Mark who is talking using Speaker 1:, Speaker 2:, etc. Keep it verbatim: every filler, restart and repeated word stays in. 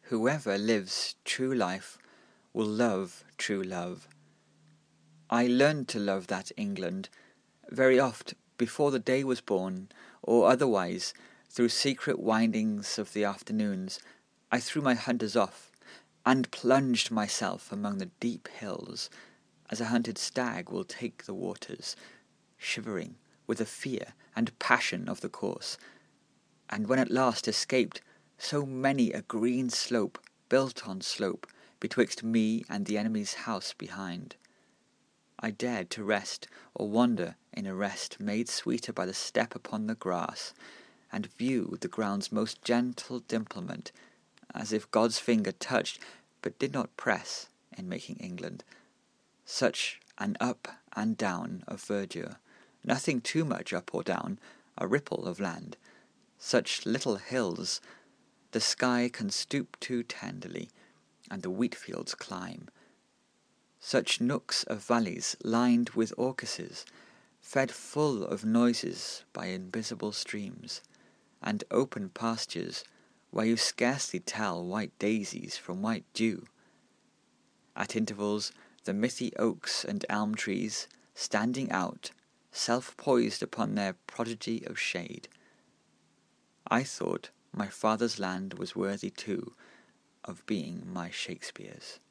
Speaker 1: Whoever lives true life will love true love. I learned to love that England very oft before the day was born, or otherwise, through secret windings of the afternoons, I threw my hunters off, and plunged myself among the deep hills, as a hunted stag will take the waters, shivering with the fear and passion of the course, and when at last escaped so many a green slope built on slope betwixt me and the enemy's house behind, I dared to rest or wander in a rest made sweeter by the step upon the grass, and view the ground's most gentle dimplement, as if God's finger touched but did not press in making England, such an up and down of verdure, nothing too much up or down, a ripple of land, such little hills the sky can stoop to tenderly, and the wheat fields climb, such nooks of valleys lined with orchises, fed full of noises by invisible streams, and open pastures where you scarcely tell white daisies from white dew. At intervals the mithy oaks and elm trees standing out, self-poised upon their prodigy of shade. I thought my father's land was worthy too of being my Shakespeare's.